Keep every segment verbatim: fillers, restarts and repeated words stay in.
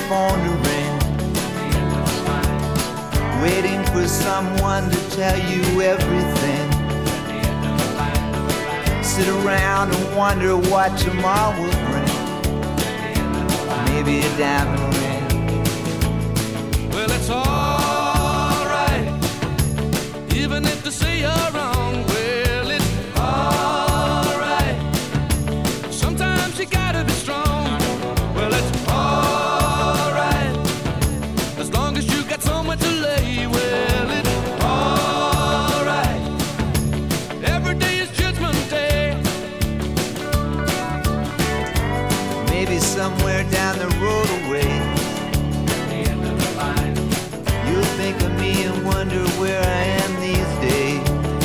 phone to ring, waiting for someone to tell you everything. Sit around and wonder what tomorrow will bring. Maybe a diamond ring. Well, it's alright, even if they say you're wrong. Well, it's alright, sometimes you gotta be strong. Well, it's alright, as long as you got somewhere to lay. Well, it's alright, every day is Judgment Day. Maybe somewhere down the road away, you'll think of me and wonder where I am these days.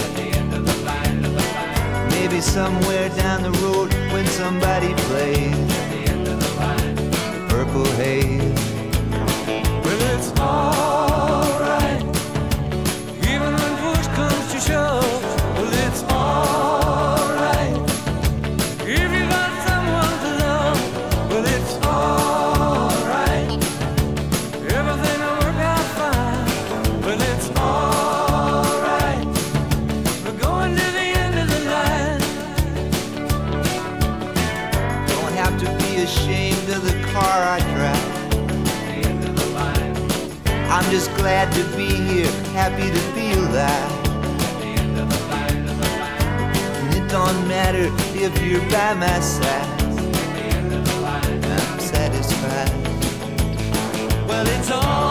Maybe somewhere down the road when somebody plays Purple Haze. Well, it's alright, even when push comes to shove. Well, it's alright, if you got someone to love. Well, it's alright, everything will work out fine. Well, it's alright, we're going to the end of the line. Don't have to be ashamed of the car I drive. I'm just glad to be here, happy to be alive. And it don't matter if you're by my side, I'm satisfied. Well, it's all